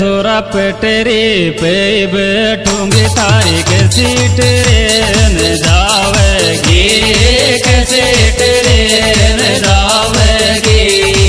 छोरा पटरी पे बैठूंगी तारी के सीट ट्रेन जावेगी कैसे ट्रेन जावेगी।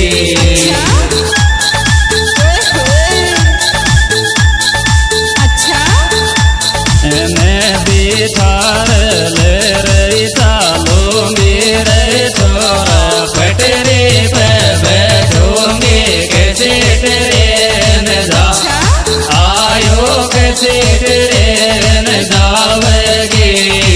अच्छा मैं बिठार ले रही चालू मेरे छोरा पटरी पे बैठूंगी कैसे ट्रेन जा आयो कैसे ट्रेन जावेगी।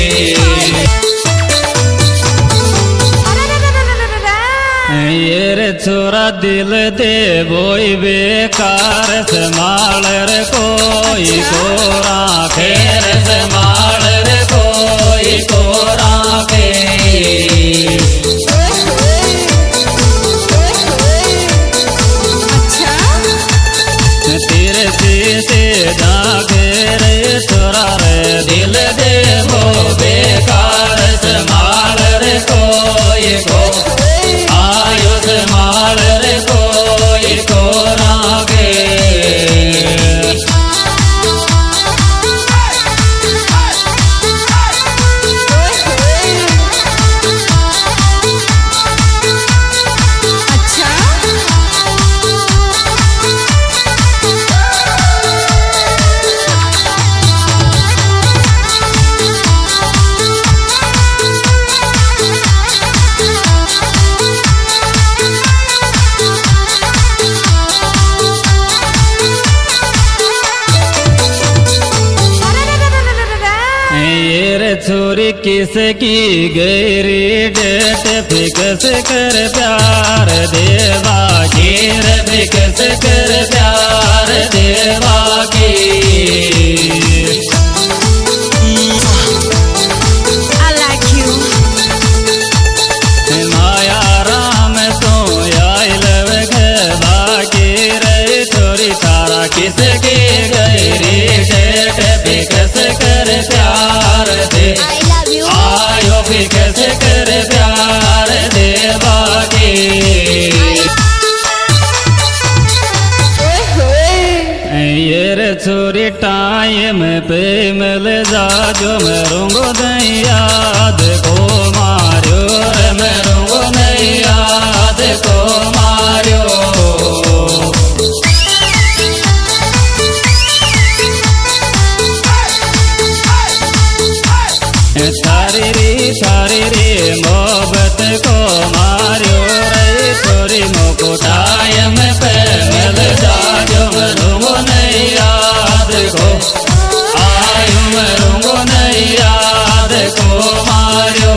ये रे छोरा दिल दे बोई बेकार संभाल रे कोई को राखे रे संभाल रे कोई को राखे। तेरे सीते जागे रे छोरा रे दिल दे वो बेकार संभाल रे कोई को आयो संभाल रे कोई को रागे। छोरी किसकी गैरी डेट फिक्स कर प्यार देवा की रे फिक्स कर प्यार देवा की। I like you. माया राम तो आई लव बाकी रे छोरी तारा किसकी गैरी डेट फिक्स कर प्यार दे I love you. आयो फिक्स कर प्यार देवा की। ये रे छोरी टाइम पे मिल जा जो मैं रूंगो नहीं याद को मारियो रे मैं रूंगो नहीं याद को मारियो। सारी रे मोहब्बत को मारियो रे छोरी मोको टाइम पे मिल जा जो मरूंगो नहीं याद को आयु मरूंगो नहीं याद को मारियो।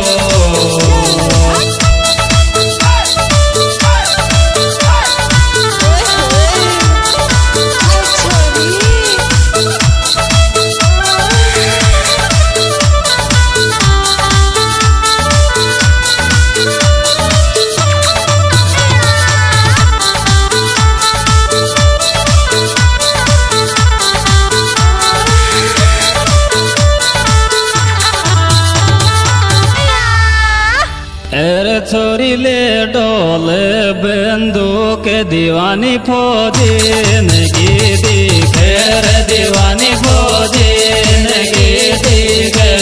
छोरी ले डोल बंदूक दीवानी फौजीन की दिखे रे दीवानी फौजीन की दिखे।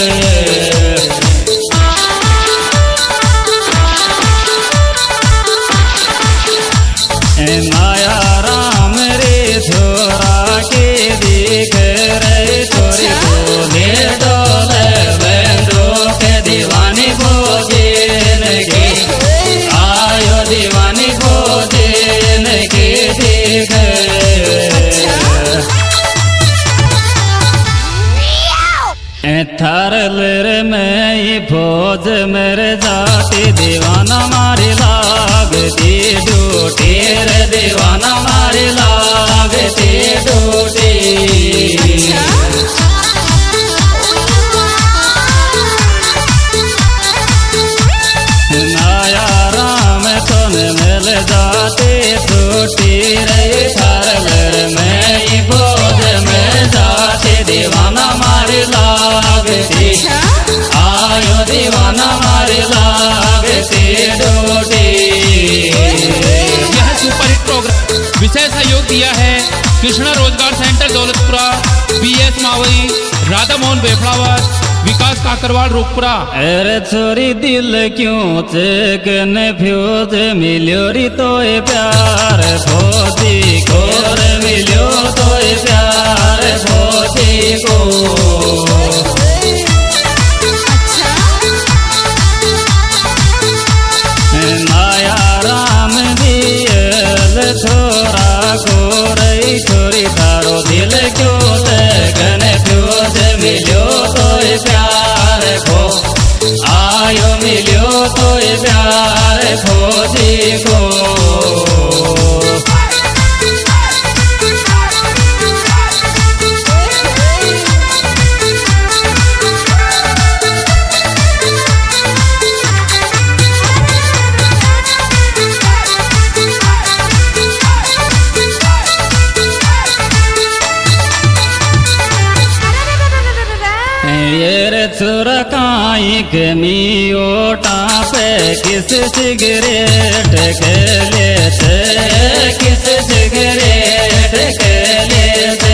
माया राम रे छोरा के दिख रे छोरी को ले डोल बंदूक दीवानी फौजीन की आयो दीवानी फौजीन की दिख। थरल में फौज मेरे जाती दीवाना मारी लागती ड्यूटी रे दीवाना मारी लागती ड्यूटी। माया राम तुम मिल जाती छूटी रे थरल में फौज में जाती दीवाना मारी लागती आयो दीवाना मारी लागती ड्यूटी। यह सुपरहिट प्रोग्राम विशेष सहयोग दिया है कृष्णा रोजगार सेंटर दौलतपुरा, BS मावई, राधा मोहन बेफड़ावर, विकास काकरवाल रूपपुरा। अरे छोरी दिल क्यों चेकन फ्यूज मिल्यो री तो प्यार फौजी को रे मिल्यो तो प्यार फौजी को। माया राम दियल छोरा को रे छोरी तारो दिल क्यों चेकन फ्यूज मिल्यो तो प्यार को आयो मिल्यो तो प्यार फौजी को। चुरकाई के मियोटा पे किस सिगरेट के लेते किस सिगरेट के लेते।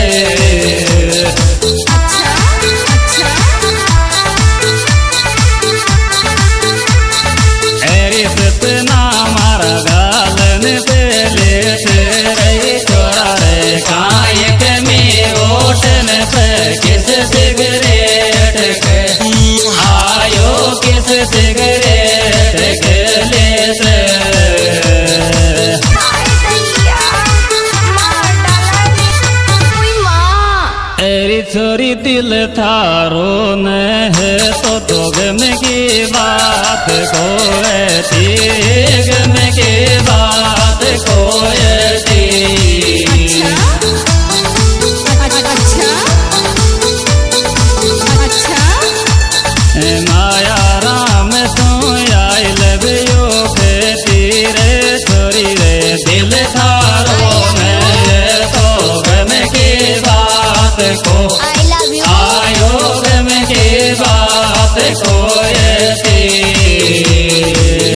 सतना मारा गालन पे लेते रे छोरा रे काई के मियोटन पे किस सिगरेट के आयो किस सिगरेट के लेते। एरी छोरी दिल थारो न है तो दोगम की बात को गम की बात को माया राम तू आई लबियो खेती रे छोरी रे दिल थारो में तो गम की बात को आयो गम की बात को